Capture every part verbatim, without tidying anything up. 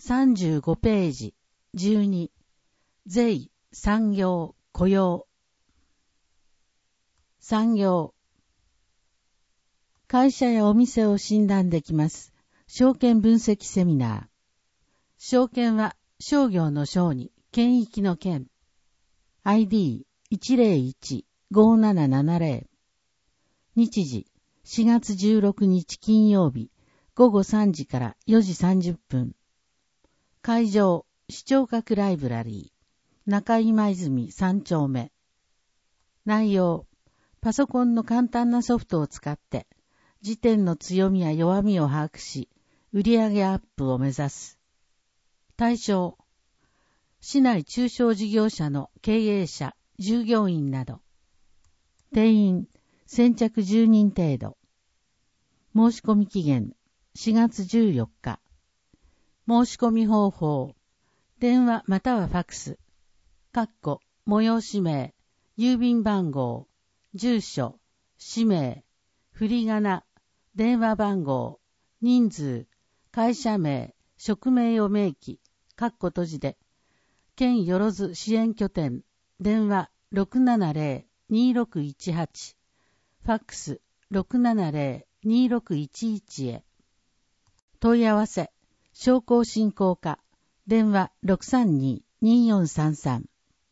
さんじゅうごページ、じゅうに、税、産業、雇用。産業。会社やお店を診断できます。証券分析セミナー。証券は商業の商に、権益の権。アイディーいちゼロいち ごーななななゼロ。日時、しがつじゅうろくにち金曜日、ごごさんじからよじさんじゅっぷん。会場、視聴覚ライブラリー。中今泉さん丁目。内容、パソコンの簡単なソフトを使って、時点の強みや弱みを把握し、売上アップを目指す。対象、市内中小事業者の経営者、従業員など。定員、先着じゅうにん程度。申し込み期限、しがつじゅうよっか。申し込み方法、電話またはファクス、かっこ、催し名、郵便番号、住所、氏名、振り仮名、電話番号、人数、会社名、職名を明記、かっこ閉じで、県よろず支援拠点、電話 ろくななゼロ にろくいちはち、ファックス ろくななゼロ にろくいちいち へ。問い合わせ、商工振興課、電話 ろくさんに によんさんさん。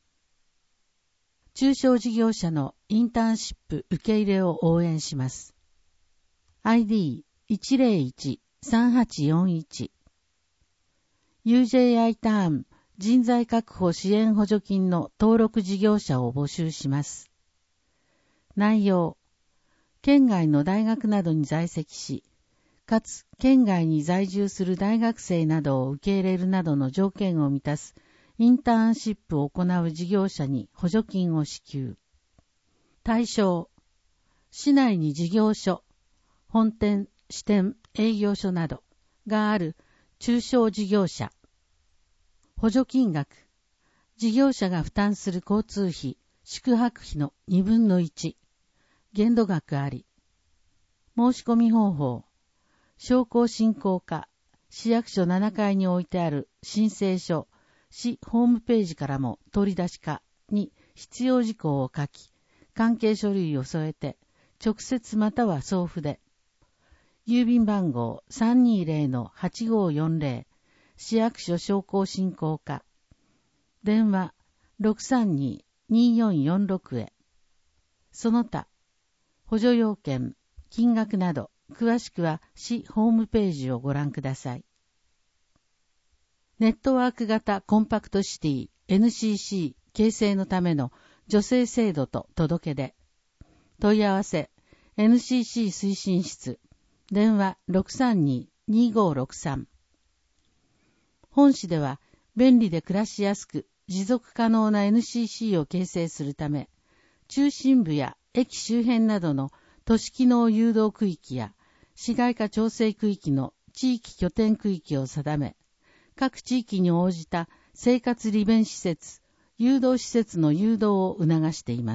中小事業者のインターンシップ受け入れを応援します。アイディーいちゼロいち さんはちよんいち。ユージェーアイ ターン人材確保支援補助金の登録事業者を募集します。内容、県外の大学などに在籍し、かつ県外に在住する大学生などを受け入れるなどの条件を満たすインターンシップを行う事業者に補助金を支給。対象、市内に事業所、本店、支店、営業所などがある中小事業者。補助金額、事業者が負担する交通費、宿泊費のにぶんのいち、限度額あり。申し込み方法、商工振興課、市役所ななかいに置いてある申請書、市ホームページからも取り出し課に必要事項を書き、関係書類を添えて、直接または送付で、郵便番号 さんにゼロ はちごよんゼロ、市役所商工振興課、電話 ろくさんに によんよんろく へ。その他、補助要件、金額など、詳しくは市ホームページをご覧ください。ネットワーク型コンパクトシティ エヌシーシー 形成のための助成制度と届け出。問い合わせ エヌシーシー 推進室、電話 ろくさんに にごろくさん。本市では便利で暮らしやすく持続可能な エヌシーシー を形成するため、中心部や駅周辺などの都市機能誘導区域や市街化調整区域の地域拠点区域を定め、各地域に応じた生活利便施設、誘導施設の誘導を促しています。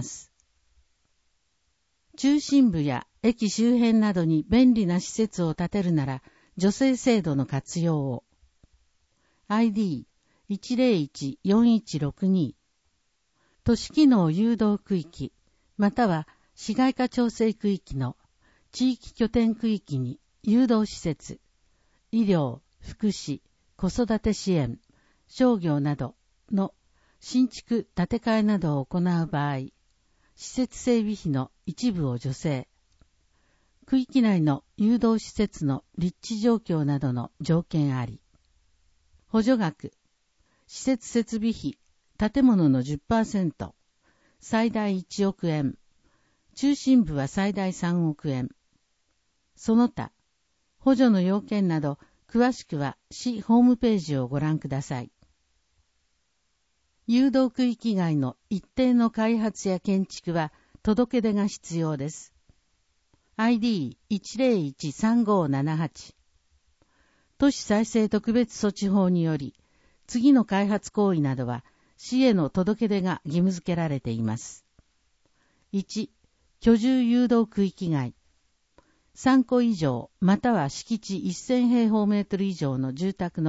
中心部や駅周辺などに便利な施設を建てるなら、助成制度の活用を。アイディーいちゼロいち よんいちろくに。都市機能誘導区域、または市街化調整区域の地域拠点区域に誘導施設、医療、福祉、子育て支援、商業などの新築建て替えなどを行う場合、施設整備費の一部を助成、区域内の誘導施設の立地状況などの条件あり、補助額、施設設備費、建物の じゅっパーセント、最大いちおくえん、中心部は最大さんおくえん。その他、補助の要件など、詳しくは市ホームページをご覧ください。誘導区域外の一定の開発や建築は届け出が必要です。アイディーいちゼロいち さんごななはち。都市再生特別措置法により、次の開発行為などは市への届け出が義務付けられています。いち、居住誘導区域外。さんこ以上または敷地せん平方メートル以上の住宅の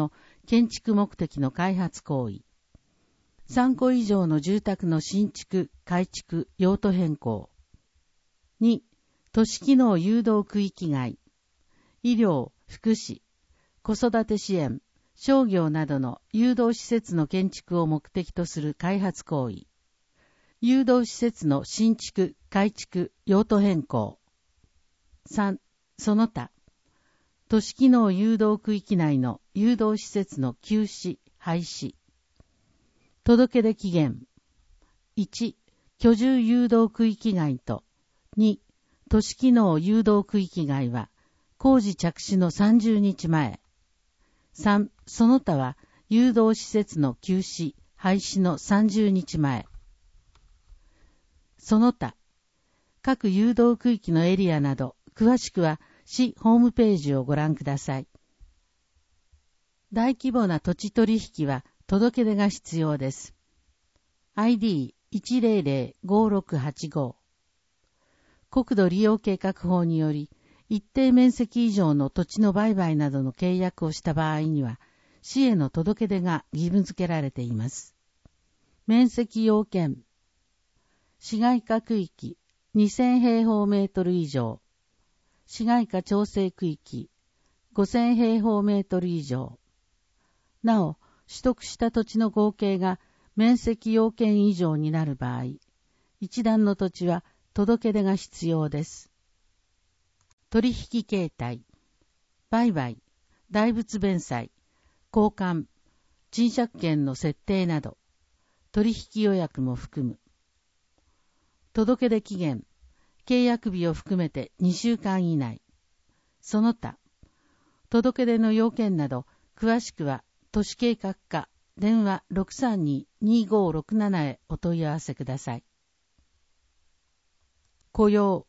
建築目的の開発行為。さんこ以上の住宅の新築、改築、用途変更。に、都市機能誘導区域外。医療、福祉、子育て支援、商業などの誘導施設の建築を目的とする開発行為。誘導施設の新築、改築、用途変更。さん、その他。都市機能誘導区域内の誘導施設の休止、廃止。届出期限。いち、居住誘導区域外と。に、都市機能誘導区域外は、工事着手のさんじゅうにちまえ。さん、その他は、誘導施設の休止、廃止のさんじゅうにちまえ。その他、各誘導区域のエリアなど、詳しくは、市ホームページをご覧ください。大規模な土地取引は、届け出が必要です。アイディーいちゼロゼロごろくはちご。国土利用計画法により、一定面積以上の土地の売買などの契約をした場合には、市への届け出が義務付けられています。面積要件。市街化区域にせんへいほうメートル以上。市街化調整区域ごせんへいほうメートル以上。なお、取得した土地の合計が面積要件以上になる場合、一段の土地は届け出が必要です。取引形態、売買、代物弁済、交換、賃借権の設定など、取引予約も含む。届出期限、契約日を含めてにしゅうかん以内。その他、届出の要件など、詳しくは、都市計画課、電話 ろくさんに にごろくなな へお問い合わせください。雇用。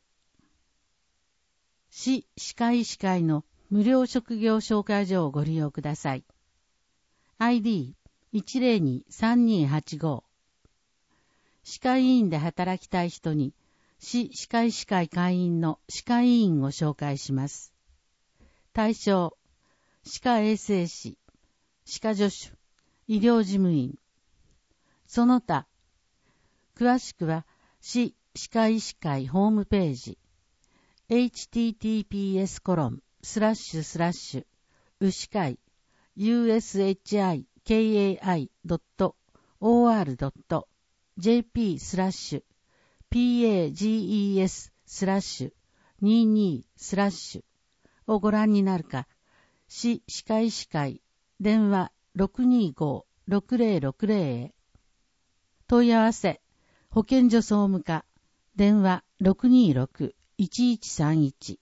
市歯科医師会の無料職業紹介所をご利用ください。アイディーいちゼロにさんにはちご。歯科医院で働きたい人に、市歯科医師会会員の歯科医院を紹介します。対象、歯科衛生士、歯科助手、医療事務員。その他、詳しくは、市歯科医師会ホームページ、エイチティーティーピーエスコロンスラッシュスラッシュうしかい ユーエスエイチアイケーエーアイドットオーアールドットジェーピースラッシュピーエージーイーエススラッシュにじゅうにスラッシュをご覧になるか、市歯科医師会電話 ろくにごろくゼロろくゼロ へ。問い合わせ、保健所総務課電話 ろくにろくいちいちさんいち。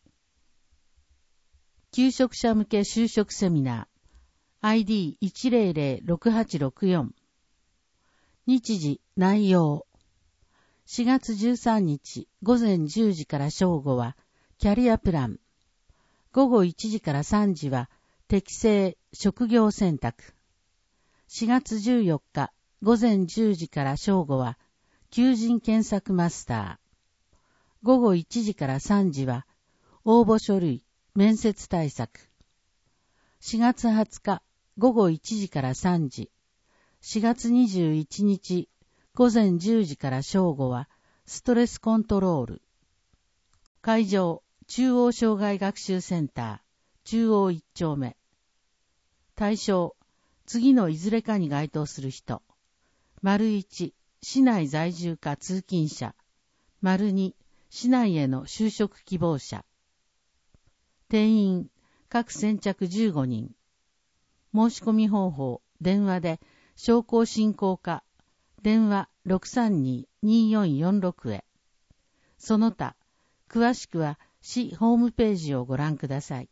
求職者向け就職セミナー アイディーいちゼロゼロろくはちろくよん。日時、内容。しがつじゅうさんにちごぜんじゅうじから正午はキャリアプラン。ごごいちじからさんじは適正職業選択。しがつじゅうよっかごぜんじゅうじから正午は求人検索マスター。ごごいちじからさんじは応募書類、面接対策。しがつはつかごごいちじからさんじ。しがつにじゅういちにちごぜんじゅうじから正午はストレスコントロール。会場、中央障害学習センター、中央いっちょうめ。対象、次のいずれかに該当する人。丸いち、市内在住か通勤者。丸に、市内への就職希望者。定員、各先着じゅうごにん。申し込み方法、電話で、商工振興課、電話 ろくさんに によんよんろく へ。その他、詳しくは市ホームページをご覧ください。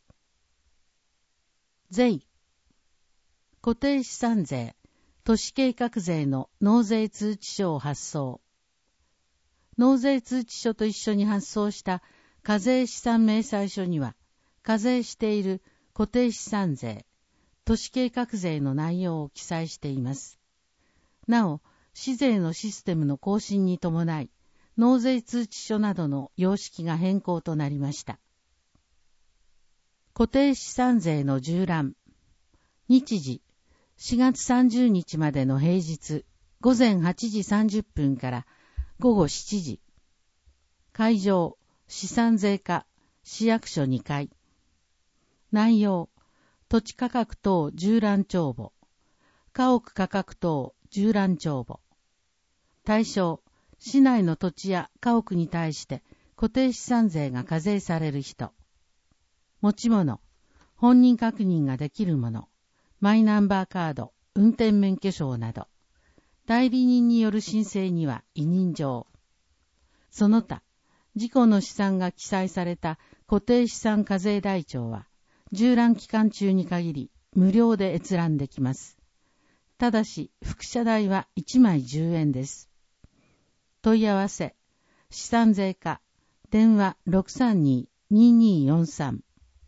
税。固定資産税、都市計画税の納税通知書を発送。納税通知書と一緒に発送した課税資産明細書には、課税している固定資産税、都市計画税の内容を記載しています。なお、市税のシステムの更新に伴い、納税通知書などの様式が変更となりました。固定資産税の従覧。日時、 しがつさんじゅうにちまでの平日、ごぜんはちじさんじゅっぷんからごごしちじ。会場、資産税課、市役所にかい。内容、土地価格等縦覧帳簿。家屋価格等縦覧帳簿。対象、市内の土地や家屋に対して固定資産税が課税される人。持ち物、本人確認ができるもの、マイナンバーカード、運転免許証など。代理人による申請には委任状。その他、自己の資産が記載された固定資産課税台帳は、縦覧期間中に限り無料で閲覧できます。ただし、複写代はいちまいじゅうえんです。問い合わせ、資産税課、電話 ろくさんに にによんさん。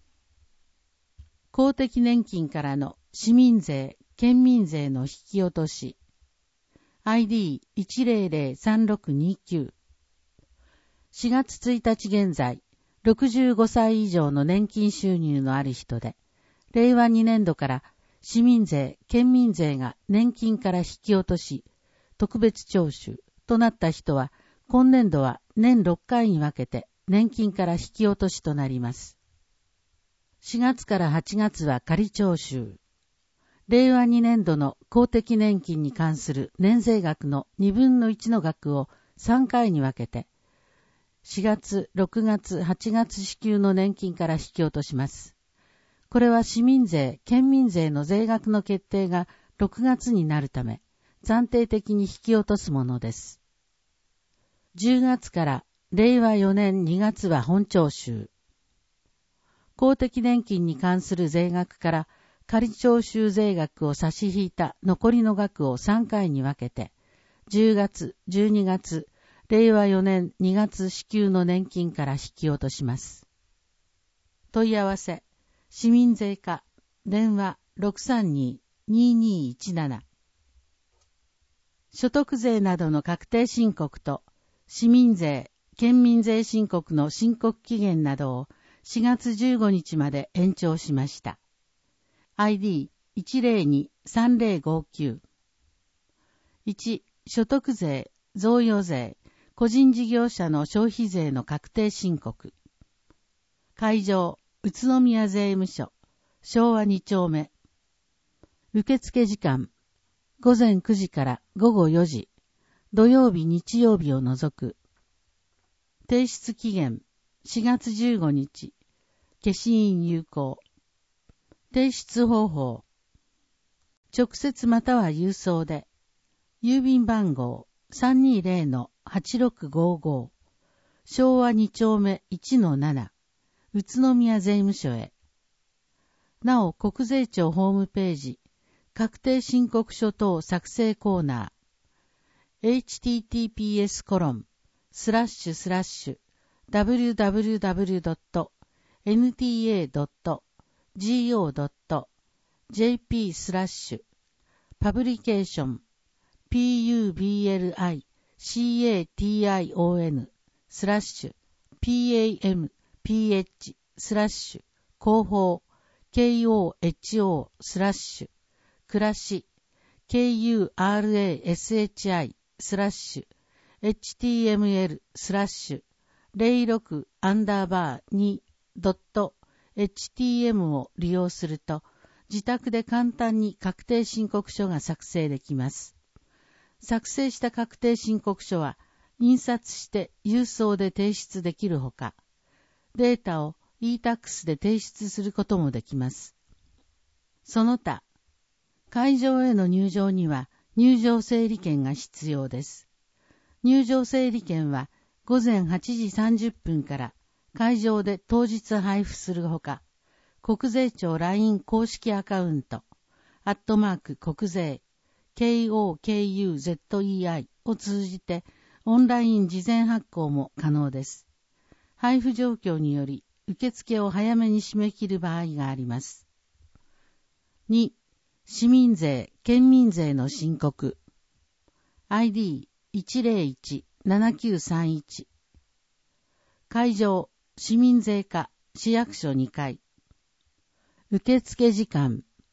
公的年金からの市民税、県民税の引き落とし。アイディーいちゼロゼロさんろくにきゅう。しがつついたち現在、ろくじゅうごさい以上の年金収入のある人で、れいわにねんどから市民税、県民税が年金から引き落とし、特別徴収となった人は、今年度は年ろっかいに分けて年金から引き落としとなります。しがつからはちがつは仮徴収。れいわにねんどの公的年金に関する年税額のにぶんのいちの額をさんかいに分けて、しがつ、ろくがつ、はちがつ支給の年金から引き落とします。これは市民税、県民税の税額の決定がろくがつになるため、暫定的に引き落とすものです。じゅうがつかられいわよねんにがつは本徴収。公的年金に関する税額から仮徴収税額を差し引いた残りの額をさんかいに分けて、じゅうがつ、じゅうにがつ、れいわよねんにがつ支給の年金から引き落とします。問い合わせ、市民税課、電話 ろくさんに ににいちなな。所得税などの確定申告と、市民税、県民税申告の申告期限などをしがつじゅうごにちまで延長しました。アイディーいちゼロにさんゼロごきゅう。いち、所得税、贈与税、個人事業者の消費税の確定申告。会場、宇都宮税務署、昭和にちょうめ。受付時間、ごぜんくじからごごよじ、土曜日日曜日を除く。提出期限、しがつじゅうごにち、消印有効。提出方法、直接または郵送で、郵便番号 さんにゼロのはちろくごご、昭和にちょうめ いちのなな、宇都宮税務署へ。なお、国税庁ホームページ、確定申告書等作成コーナー、エイチティーティーピーエスコロンスラッシュスラッシュダブリューダブリューダブリュードットエヌティーエードットジーオードットジェーピー スラッシュパブリケーション ピーユービーエルアイシーエーティーアイオーエヌ スラッシュ ピーエーエムピーエイチ スラッシュ広報 ケーオーエイチオー スラッシュ暮らし ケーユーアールエーエスエイチアイ スラッシュ エイチティーエムエル スラッシュゼロろくアンダーバーにドット エイチティーエム を利用すると自宅で簡単に確定申告書が作成できます。作成した確定申告書は印刷して郵送で提出できるほか、データを イータックス で提出することもできます。その他、会場への入場には入場整理券が必要です。入場整理券はごぜんはちじさんじゅっぷんから会場で当日配布するほか、国税庁 ライン 公式アカウント、アットマーク国税、ケーオーケーユーゼットイーアイ を通じてオンライン事前発行も可能です。配布状況により受付を早めに締め切る場合があります。に、市民税、県民税の申告。アイディーいちゼロいちななきゅうさんいち。会場、市民税課、市役所にかい。受付時間、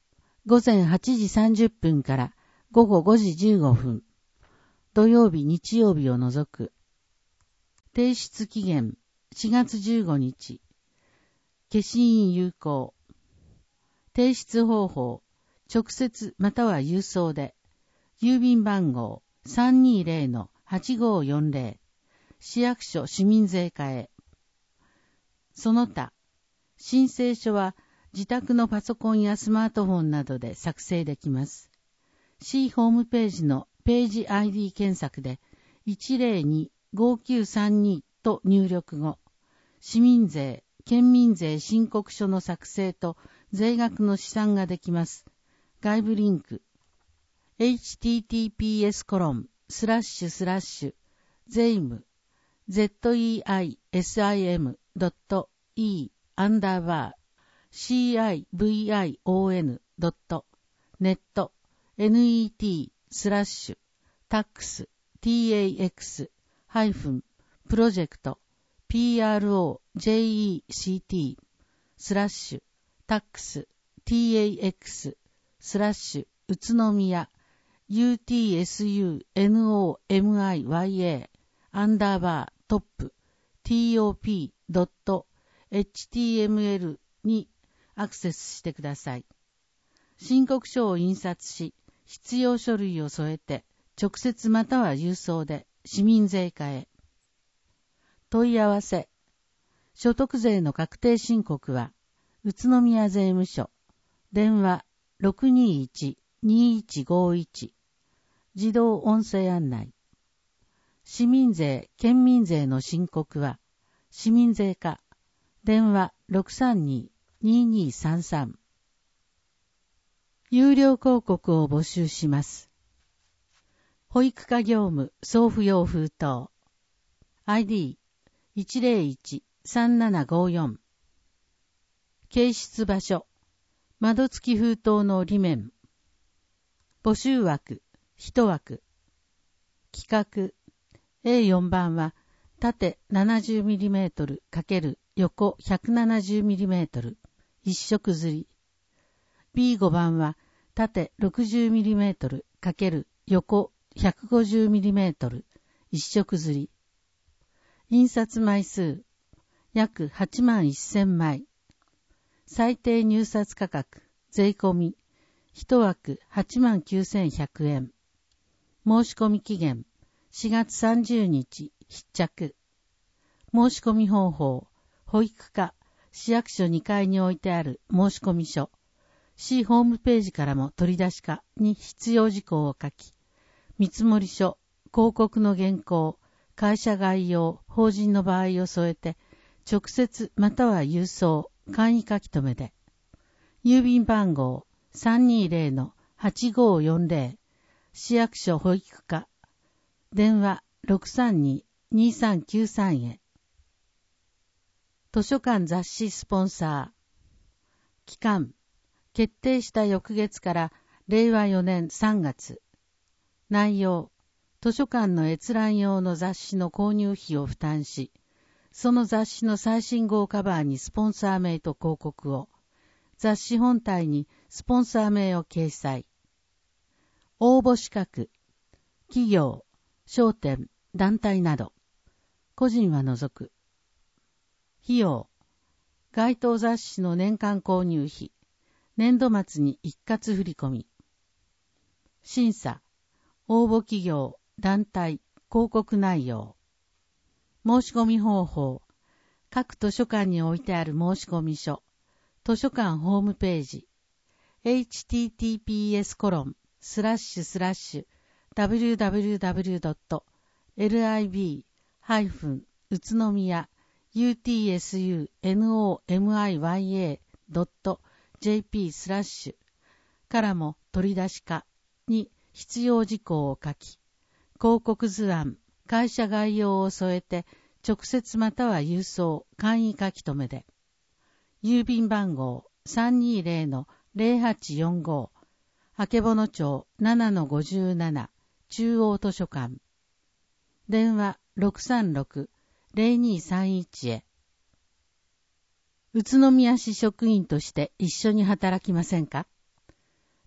午前はちじさんじゅっぷんから午後ごじじゅうごふん、土曜日日曜日を除く。提出期限しがつじゅうごにち、消印有効。提出方法、直接または郵送で、郵便番号 さんにーぜろのはちごーよんぜろ、市役所市民税課へ。その他、申請書は自宅のパソコンやスマートフォンなどで作成できます。市ホームページのページ アイディー 検索で いちぜろにーごきゅうさんに と入力後、市民税、県民税申告書の作成と税額の試算ができます。外部リンク エイチティーティーピーエスコロンスラッシュスラッシュゼイム ゼットイーアイエスアイエムドットイー アンダーバー シーアイブイアイオーエヌ ドットネット ネット スラッシュタックス ティーエーエックス ハイフンプロジェクト ピーアールオージェイイーシーティー スラッシュタックス ティーエーエックス スラッシュ宇都宮 ユーティーエスユーエヌオーエムアイワイエー アンダーバートップ ティーオーピー ドット エイチティーエムエル にアクセスしてください。申告書を印刷し、必要書類を添えて、直接または郵送で市民税課へ。問い合わせ。所得税の確定申告は、宇都宮税務署、電話 ろくにーいち にーいちごいち、自動音声案内。市民税、県民税の申告は、市民税課、電話 ろくさんにーにーにーさんさん。有料広告を募集します。保育課業務送付用封筒 アイディーいちぜろいち さんななごよん 掲出場所窓付き封筒の裏面募集枠いち枠規格 エーよん 番は縦 ななじゅうミリメートル× 横 ひゃくななじゅうミリメートル 一色刷り ビーご 番は縦 ろくじゅうミリメートル× 横 ひゃくごじゅうミリメートル 一色刷り印刷枚数約はちまんせんまい最低入札価格税込みいち枠はちまんきゅうせんひゃくえん申し込み期限しがつさんじゅうにち必着申し込み方法保育課市役所にかいに置いてある申し込み書市ホームページからも取り出し課に必要事項を書き見積書広告の原稿会社概要法人の場合を添えて直接または郵送簡易書き留めで郵便番号 さんにーぜろのはちごーよんぜろ 市役所保育課電話 ろくさんにーにーさんきゅうさん へ図書館雑誌スポンサー期間決定した翌月かられいわよねんさんがつ内容図書館の閲覧用の雑誌の購入費を負担しその雑誌の最新号カバーにスポンサー名と広告を雑誌本体にスポンサー名を掲載応募資格企業商店団体など個人は除く費用該当雑誌の年間購入費年度末に一括振込審査応募企業団体広告内容申し込み方法各図書館に置いてある申し込み書図書館ホームページ エイチティーティーピーエスコロンスラッシュスラッシュダブリューダブリューダブリュードットエルアイビーハイフン宇都宮 ユーティーエスユーエヌオーエムアイワイエードットジェーピー スラッシュからも取り出し課に必要事項を書き広告図案会社概要を添えて直接または郵送簡易書き留めで郵便番号 さんにーぜろのぜろはちよんご 曙町 ななのごじゅうなな 中央図書館電話 ろくさんろく ぜろにーさんいち へ宇都宮市職員として一緒に働きませんか？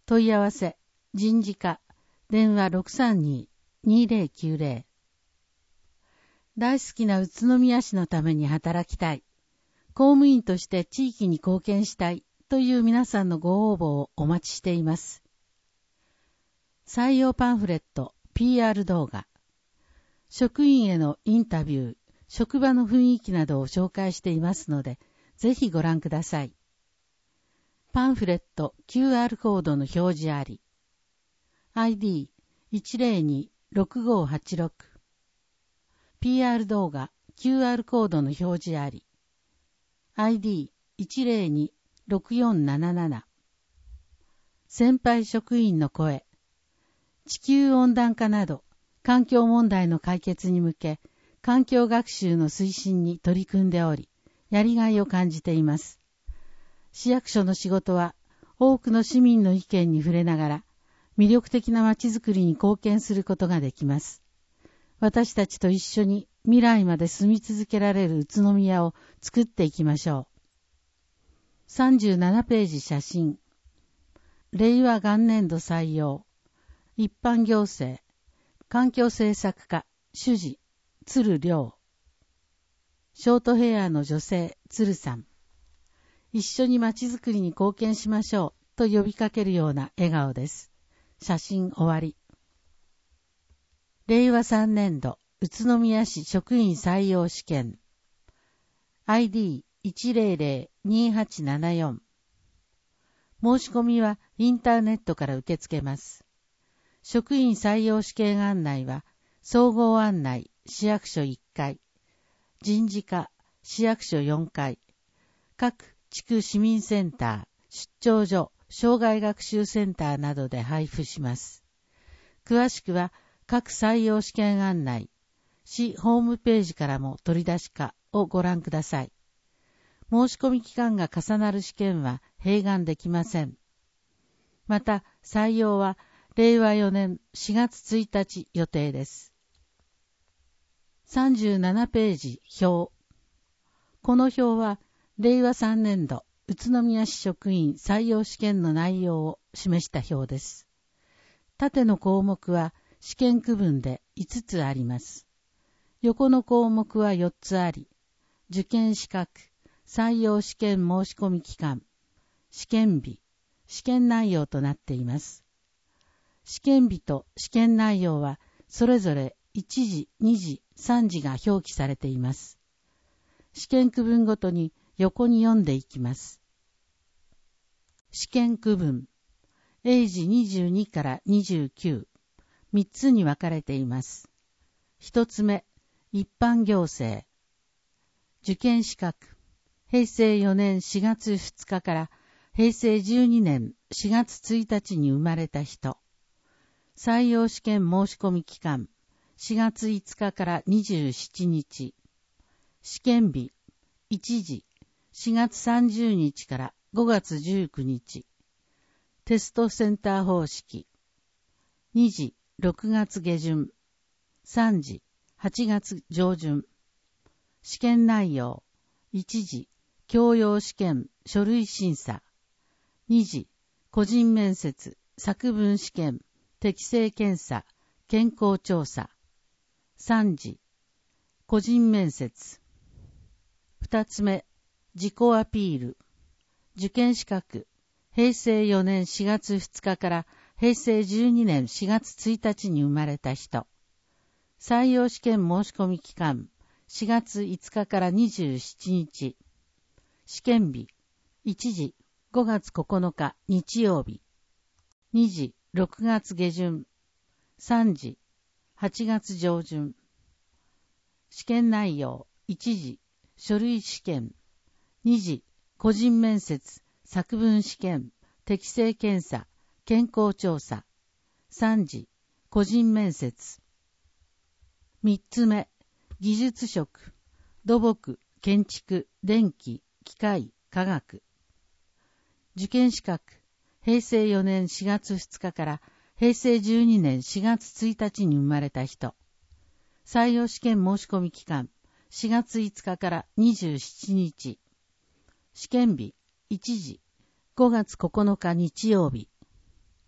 問い合わせ、人事課、電話 ろくさんに にぜろきゅうぜろ。大好きな宇都宮市のために働きたい。公務員として地域に貢献したいという皆さんのご応募をお待ちしています。採用パンフレット、ピーアール 動画。職員へのインタビュー、職場の雰囲気などを紹介していますので、ぜひご覧ください。パンフレット キューアール コードの表示あり。アイディーいちぜろにろくごはちろく。ピーアール 動画 キューアール コードの表示あり。アイディーいちぜろにろくよんなななな。先輩職員の声。地球温暖化など環境問題の解決に向け、環境学習の推進に取り組んでおり、やりがいを感じています。市役所の仕事は多くの市民の意見に触れながら、魅力的な街づくりに貢献することができます。私たちと一緒に未来まで住み続けられる宇都宮を作っていきましょう。さんじゅうななページ写真。令和元年度採用。一般行政。環境政策課。主事。鶴良。ショートヘアの女性、鶴さん。一緒に街づくりに貢献しましょうと呼びかけるような笑顔です。写真終わり。令和さんねん度宇都宮市職員採用試験 アイディーいちぜろぜろにはちななよん。申し込みはインターネットから受け付けます。職員採用試験案内は総合案内市役所いっかい、人事課市役所よんかい、各地区市民センター、出張所、障害学習センターなどで配布します。詳しくは各採用試験案内、市ホームページからも取り出しかをご覧ください。申し込み期間が重なる試験は併願できません。また、採用は令和よねんしがつついたち予定です。さんじゅうななページ表。この表は、令和さんねん度宇都宮市職員採用試験の内容を示した表です。縦の項目は試験区分でいつつあります。横の項目はよっつあり、受験資格、採用試験申し込み期間、試験日、試験内容となっています。試験日と試験内容はそれぞれいちじ、にじ、さんじが表記されています。試験区分ごとに横に読んでいきます。試験区分。英字にじゅうにからにじゅうきゅう。みっつに分かれています。ひとつめ、一般行政。受験資格。へいせいよねんしがつふつかからへいせいじゅうにねんしがつついたちに生まれた人。採用試験申し込み期間。しがついつかからにじゅうしちにち。試験日。いちじ。しがつさんじゅうにちからごがつじゅうくにち。テストセンター方式。にじ。ろくがつげじゅん。さんじ。はちがつじょうじゅん。試験内容。いちじ。教養試験、書類審査。にじ。個人面接、作文試験、適性検査、健康調査。さんじ。個人面接。ふたつめ。自己アピール。受験資格。へいせいよねんしがつふつかからへいせいじゅうにねんしがつついたちに生まれた人。採用試験申し込み期間。しがついつかからにじゅうしちにち。試験日。いちじ。ごがつここのか日曜日。にじ。ろくがつげじゅん。さんじ。はちがつじょうじゅん。試験内容。いちじ。書類試験。にじ。個人面接、作文試験、適性検査、健康調査。さんじ。個人面接。みっつめ。技術職、土木、建築、電気、機械、科学。受験資格。へいせいよねんしがつふつかからへいせいじゅうにねんしがつついたちに生まれた人。採用試験申し込み期間。しがついつかからにじゅうしちにち。試験日。いちじ。ごがつここのか日曜日。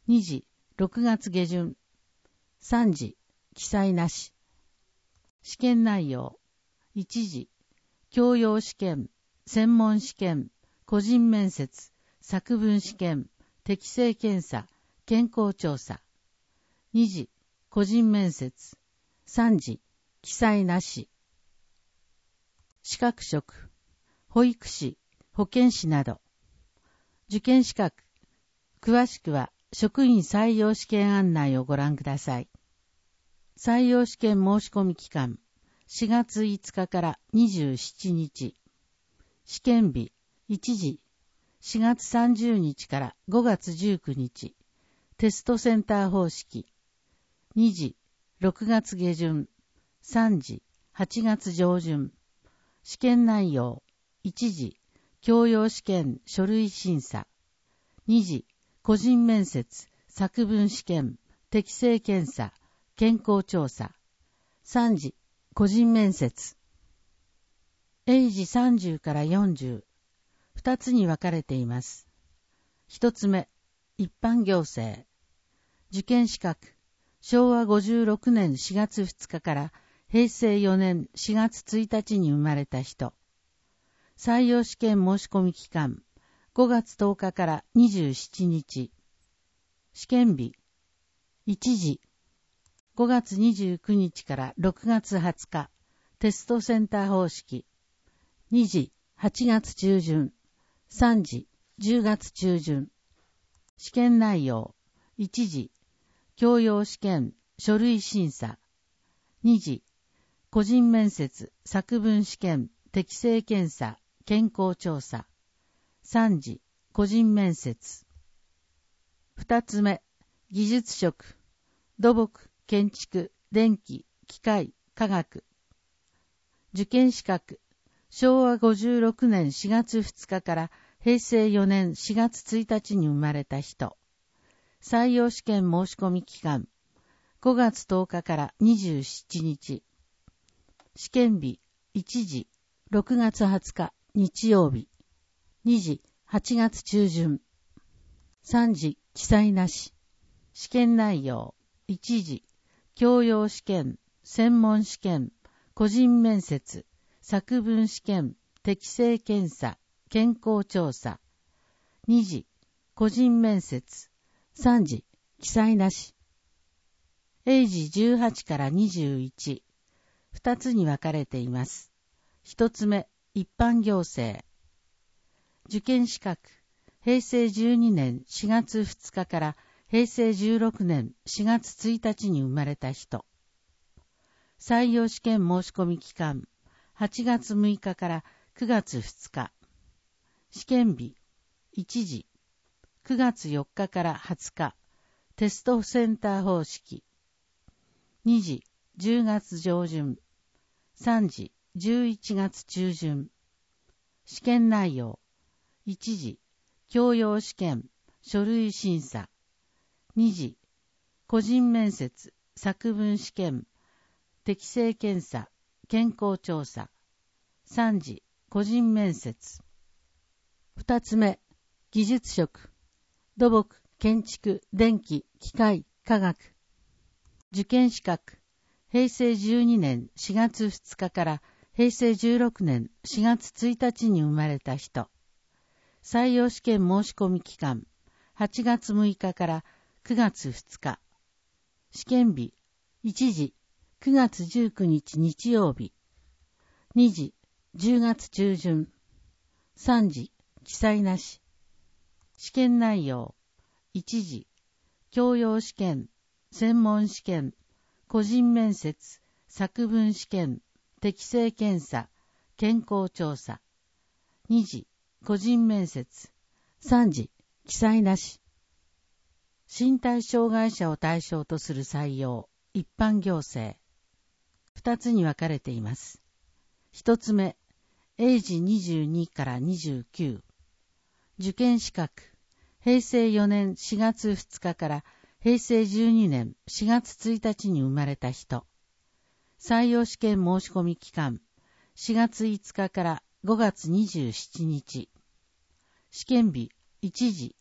に次、ろくがつ下旬。さん次、記載なし。試験内容。いち次、教養試験、専門試験、個人面接、作文試験、適性検査、健康調査。に次、個人面接。さん次、記載なし。資格職、保育士、保健師など。受験資格。詳しくは職員採用試験案内をご覧ください。採用試験申し込み期間。しがついつかからにじゅうしちにち。試験日。いち次。しがつさんじゅうにちからごがつじゅうくにち。テストセンター方式。に次。ろくがつ下旬。さん次。はちがつ上旬。試験内容。いち次。教養試験書類審査。に次。個人面接、作文試験、適性検査、健康調査。さん次。個人面接。エイジさんじゅうからよんじゅう。二つに分かれています。一つ目。一般行政。受験資格。しょうわごじゅうろくねんしがつふつかからへいせいよねんしがつついたちに生まれた人。採用試験申し込み期間。ごがつとおかからにじゅうしちにち。試験日。いち次。ごがつにじゅうくにちからろくがつはつか。テストセンター方式。に次。はちがつちゅうじゅん。さん次。じゅうがつちゅうじゅん。試験内容。いち次。教養試験、書類審査。に次。個人面接、作文試験、適性検査、健康調査。さん次。個人面接。二つ目。技術職。土木、建築、電気、機械、科学。受験資格。しょうわごじゅうろくねんしがつふつかからへいせいよねんしがつついたちに生まれた人。採用試験申し込み期間。ごがつとおかからにじゅうしちにち。試験日。いち次。ろくがつはつか日曜日。に次。はちがつちゅうじゅん。さん次。記載なし。試験内容。いち次。教養試験、専門試験、個人面接、作文試験、適性検査、健康調査。に次。個人面接。さん次。記載なし。エイジじゅうはちからにじゅういち。二つに分かれています。一つ目。一般行政。受験資格。へいせいじゅうにねんしがつふつかからへいせいじゅうろくねんしがつついたちに生まれた人。採用試験申し込み期間。はちがつむいかからくがつふつか。試験日。いち次。くがつよっかからはつか。テストセンター方式。に次。じゅうがつ上旬。さん次。じゅういちがつ中旬。試験内容。いち次。教養試験、書類審査。に次。個人面接、作文試験、適性検査、健康調査。さん次。個人面接。二つ目。技術職。土木、建築、電気、機械、科学。受験資格。へいせいじゅうにねんしがつふつかからへいせいじゅうろくねんしがつついたちに生まれた人。採用試験申し込み期間。はちがつむいかからくがつふつか。試験日。いち次。くがつじゅうくにち日曜日。に次。じゅうがつ中旬。さん次。記載なし。試験内容。いち次。教養試験、専門試験、個人面接、作文試験、適性検査、健康調査。に次。個人面接。さん次。記載なし。身体障害者を対象とする採用、一般行政。二つに分かれています。一つ目。エイジにじゅうにからにじゅうきゅう。受験資格。へいせいよねんしがつふつかからへいせいじゅうにねんしがつついたちに生まれた人。採用試験申し込み期間。しがついつかからごがつにじゅうしちにち。試験日。いち次。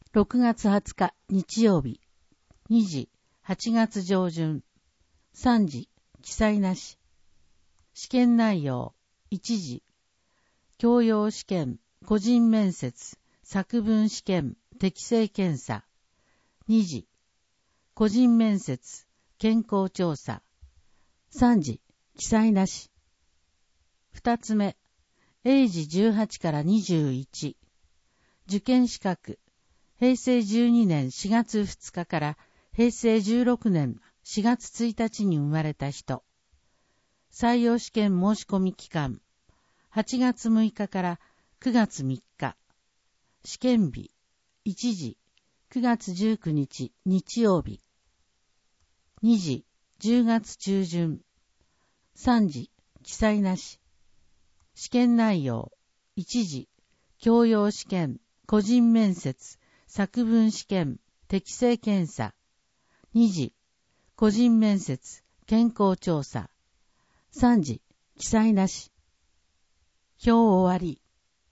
ろくがつはつか日曜日。にじ、はちがつ上旬。さんじ、記載なし。試験内容。いちじ、教養試験、個人面接、作文試験、適性検査。にじ、個人面接、健康調査。さんじ、記載なし。ふたつめ、えいじじゅうはちからにじゅういち。受験資格、へいせいじゅうにねんしがつふつかからへいせいじゅうろくねんしがつついたちに生まれた人。採用試験申し込み期間、はちがつむいかからくがつみっか。試験日、いちじ、くがつじゅうくにち日曜日。にじ、じゅうがつちゅうじゅん。さんじ、記載なし。試験内容、いちじ、教養試験、個人面接、作文試験、適性検査。にじ、個人面接、健康調査。さんじ、記載なし。表終わり。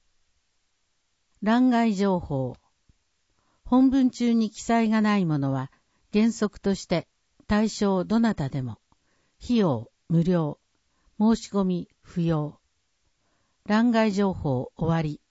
欄外情報。本文中に記載がないものは、原則として対象どなたでも、費用無料、申し込み不要。欄外情報終わり。